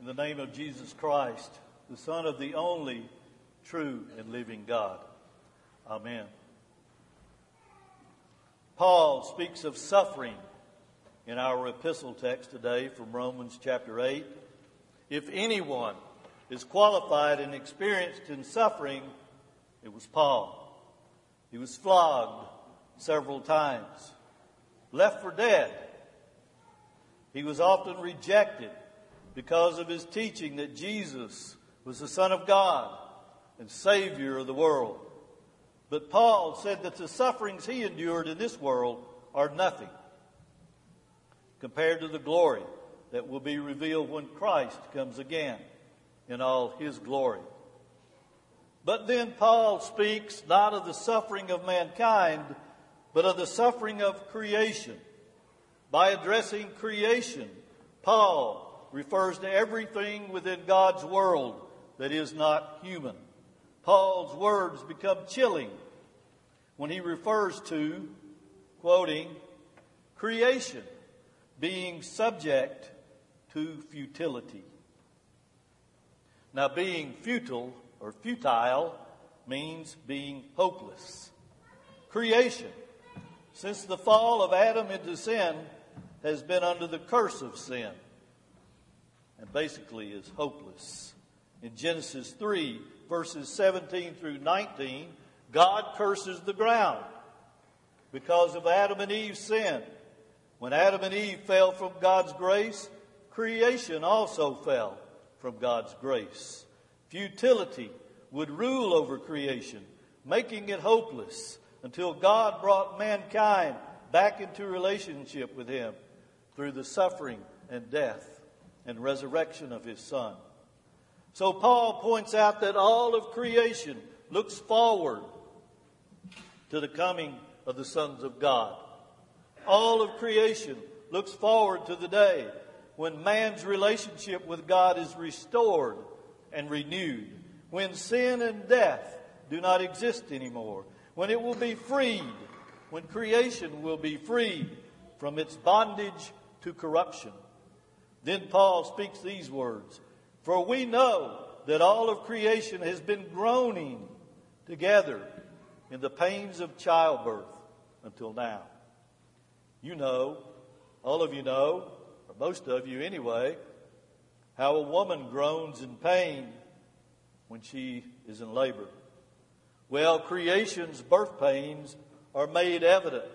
In the name of Jesus Christ, the Son of the only true and living God. Amen. Paul speaks of suffering in our epistle text today from Romans chapter 8. If anyone is qualified and experienced in suffering, it was Paul. He was flogged several times, left for dead. He was often rejected because of his teaching that Jesus was the Son of God and Savior of the world. But Paul said that the sufferings he endured in this world are nothing compared to the glory that will be revealed when Christ comes again in all his glory. But then Paul speaks not of the suffering of mankind, but of the suffering of creation. By addressing creation, Paul refers to everything within God's world that is not human. Paul's words become chilling when he refers to, quoting, creation being subject to futility. Now, being futile or futile means being hopeless. Creation, since the fall of Adam into sin, has been under the curse of sin and basically is hopeless. In Genesis 3, verses 17 through 19, God curses the ground because of Adam and Eve's sin. When Adam and Eve fell from God's grace, creation also fell from God's grace. Futility would rule over creation, making it hopeless until God brought mankind back into relationship with him through the suffering and death and resurrection of his Son. So Paul points out that all of creation looks forward to the coming of the sons of God. All of creation looks forward to the day when man's relationship with God is restored and renewed, when sin and death do not exist anymore, when it will be freed, when creation will be freed from its bondage to corruption. Then Paul speaks these words, "For we know that all of creation has been groaning together in the pains of childbirth until now." You know, all of you know, or most of you anyway, how a woman groans in pain when she is in labor. Well, creation's birth pains are made evident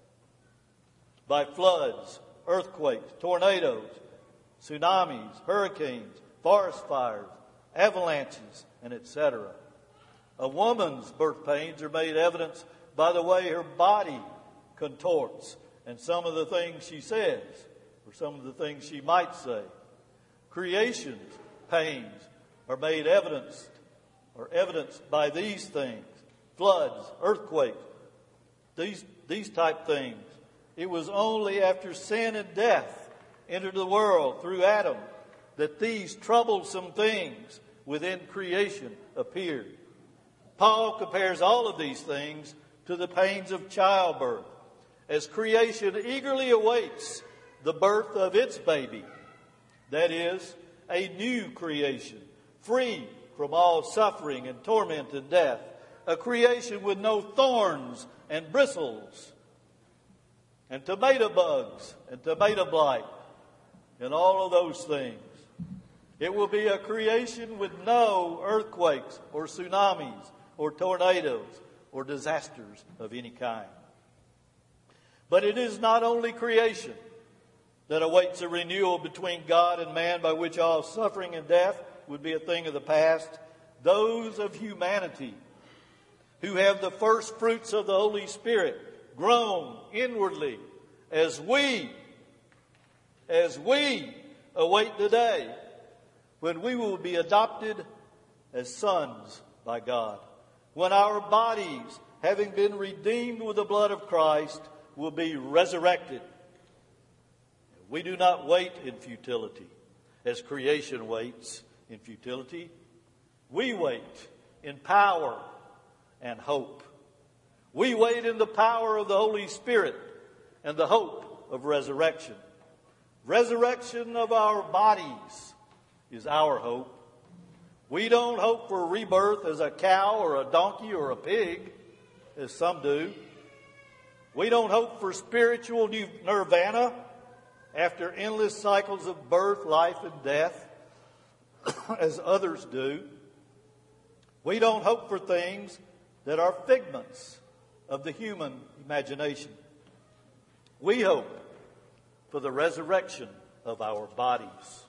by floods, earthquakes, tornadoes, tsunamis, hurricanes, forest fires, avalanches, and etc. A woman's birth pains are made evident by the way her body contorts and some of the things she says or some of the things she might say. Creation's pains are made evidenced by these things: floods, earthquakes, these type things. It was only after sin and death entered the world through Adam that these troublesome things within creation appeared. Paul compares all of these things to the pains of childbirth, as creation eagerly awaits the birth of its baby, that is, a new creation, free from all suffering and torment and death, a creation with no thorns and bristles and tomato bugs and tomato blight and all of those things. It will be a creation with no earthquakes or tsunamis or tornadoes or disasters of any kind. But it is not only creation that awaits a renewal between God and man by which all suffering and death would be a thing of the past. Those of humanity who have the first fruits of the Holy Spirit groan inwardly as we await the day when we will be adopted as sons by God, when our bodies, having been redeemed with the blood of Christ, will be resurrected. We do not wait in futility as creation waits in futility. We wait in power and hope. We wait in the power of the Holy Spirit and the hope of resurrection. Resurrection of our bodies is our hope. We don't hope for rebirth as a cow or a donkey or a pig, as some do. We don't hope for spiritual nirvana after endless cycles of birth, life, and death, as others do. We don't hope for things that are figments of the human imagination. We hope for the resurrection of our bodies.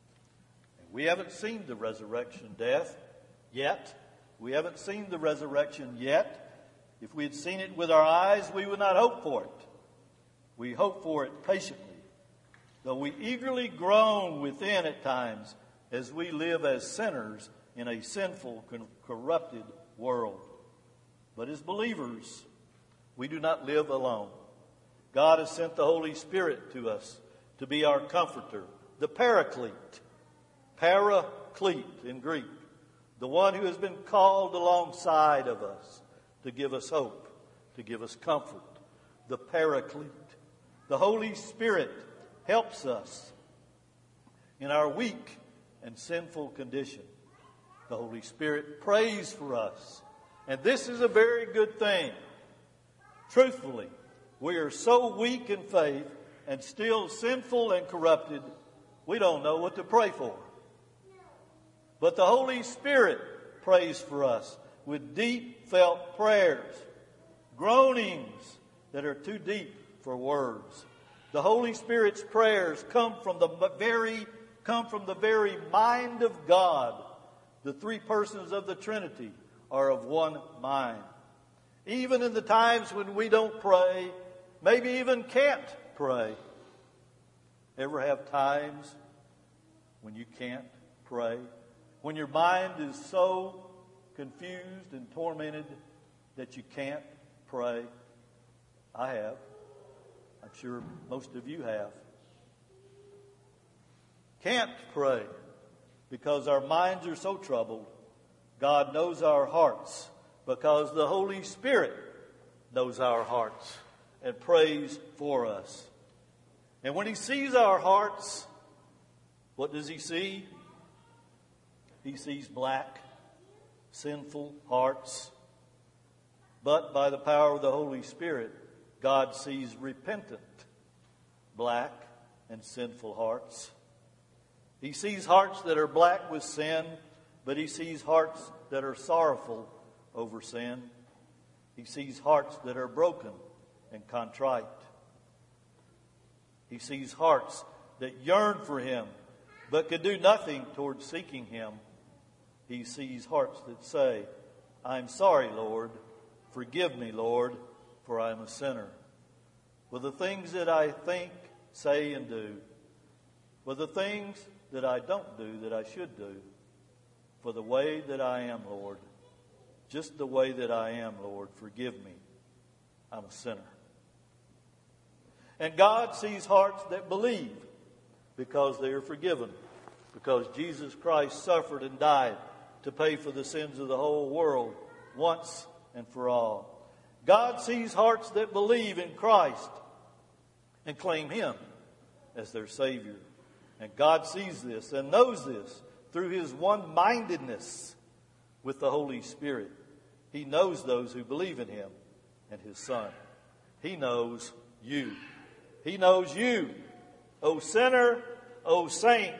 We haven't seen the resurrection death yet. We haven't seen the resurrection yet. If we had seen it with our eyes, we would not hope for it. We hope for it patiently, though we eagerly groan within at times as we live as sinners in a sinful, corrupted world. But as believers, we do not live alone. God has sent the Holy Spirit to us to be our comforter, the Paraclete. Paraclete in Greek, the one who has been called alongside of us to give us hope, to give us comfort, the Paraclete. The Holy Spirit helps us in our weak and sinful condition. The Holy Spirit prays for us, and this is a very good thing. Truthfully, we are so weak in faith and still sinful and corrupted, we don't know what to pray for. But the Holy Spirit prays for us with deep felt prayers, groanings that are too deep for words. The Holy Spirit's prayers come from the very mind of God. The three persons of the Trinity are of one mind. Even in the times when we don't pray, maybe even can't pray. Ever have times when you can't pray? When your mind is so confused and tormented that you can't pray? I have. I'm sure most of you have. Can't pray because our minds are so troubled. God knows our hearts because the Holy Spirit knows our hearts and prays for us. And when He sees our hearts, what does He see? He sees black, sinful hearts. But by the power of the Holy Spirit, God sees repentant, black, and sinful hearts. He sees hearts that are black with sin, but He sees hearts that are sorrowful over sin. He sees hearts that are broken and contrite. He sees hearts that yearn for Him, but could do nothing towards seeking Him. He sees hearts that say, I'm sorry, Lord. Forgive me, Lord, for I am a sinner. For the things that I think, say, and do. For the things that I don't do that I should do. For the way that I am, Lord. Just the way that I am, Lord. Forgive me. I'm a sinner. And God sees hearts that believe because they are forgiven. Because Jesus Christ suffered and died to pay for the sins of the whole world once and for all. God sees hearts that believe in Christ and claim Him as their Savior. And God sees this and knows this through His one-mindedness with the Holy Spirit. He knows those who believe in Him and His Son. He knows you. He knows you, O sinner, O saint.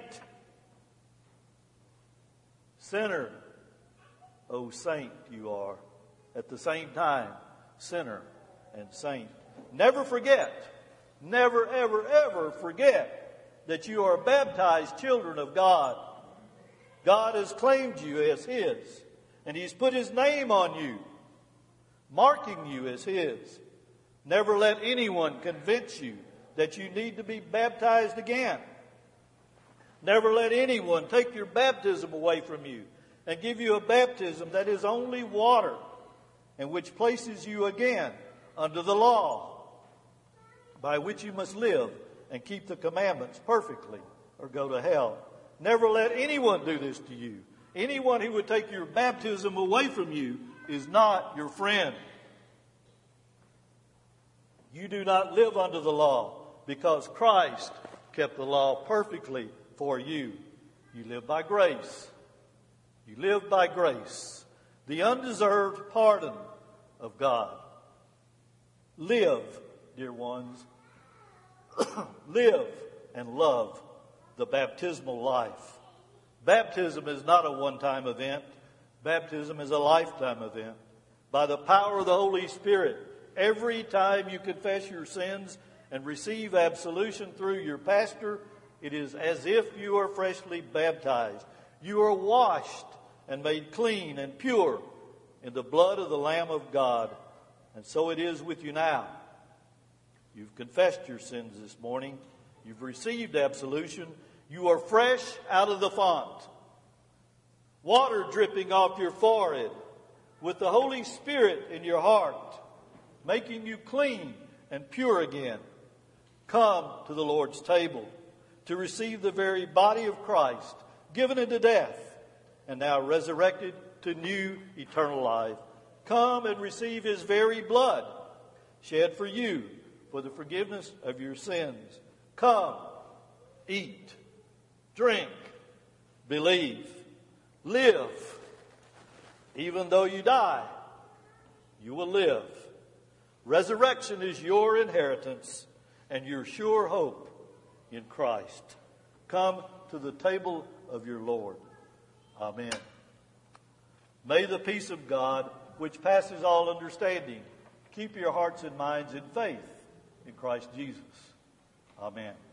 Sinner, O saint you are. At the same time, sinner and saint. Never forget, never, ever, ever forget that you are baptized children of God. God has claimed you as His, and He's put His name on you, marking you as His. Never let anyone convince you that you need to be baptized again. Never let anyone take your baptism away from you and give you a baptism that is only water and which places you again under the law by which you must live and keep the commandments perfectly or go to hell. Never let anyone do this to you. Anyone who would take your baptism away from you is not your friend. You do not live under the law because Christ kept the law perfectly for you. You live by grace. You live by grace. The undeserved pardon of God. Live, dear ones. Live and love the baptismal life. Baptism is not a one-time event. Baptism is a lifetime event. By the power of the Holy Spirit, every time you confess your sins and receive absolution through your pastor, it is as if you are freshly baptized. You are washed and made clean and pure in the blood of the Lamb of God. And so it is with you now. You've confessed your sins this morning. You've received absolution. You are fresh out of the font. Water dripping off your forehead with the Holy Spirit in your heart, making you clean and pure again. Come to the Lord's table to receive the very body of Christ, given into death, and now resurrected to new eternal life. Come and receive his very blood, shed for you for the forgiveness of your sins. Come, eat, drink, believe, live. Even though you die, you will live. Resurrection is your inheritance and your sure hope in Christ. Come to the table of your Lord. Amen. May the peace of God, which passes all understanding, keep your hearts and minds in faith in Christ Jesus. Amen.